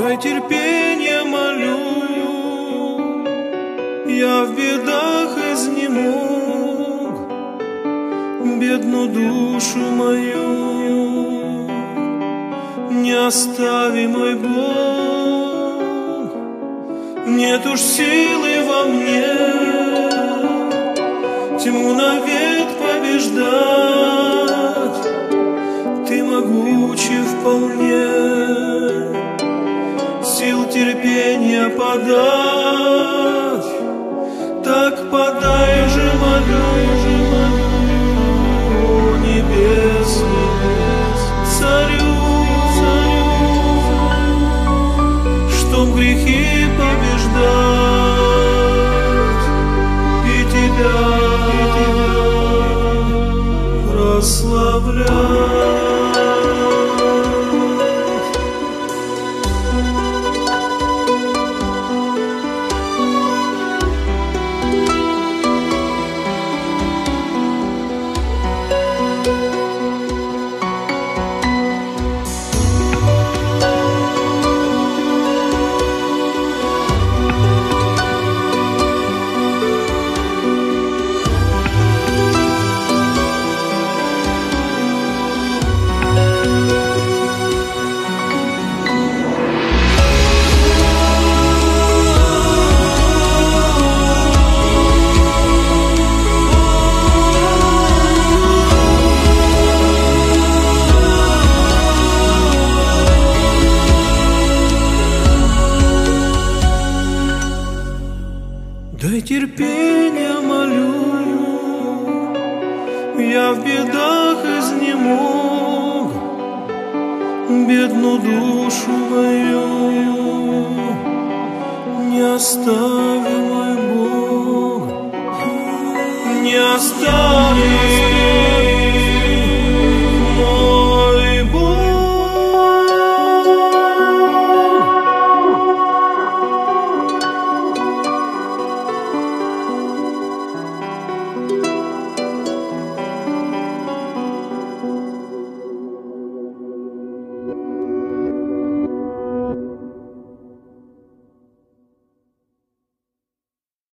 дай терпения, молю, я в бедах изнемог, бедную душу мою не остави, мой Бог. Нет уж силы во мне тьму навек побеждать, ты могучий вполне сил терпения подать. Так подай же, молю, небесный царю, чтоб грехи побеждать и тебя прославлять. Дай терпения, молю, я в бедах изнемог, бедную душу мою не остави, мой Бог, не остави.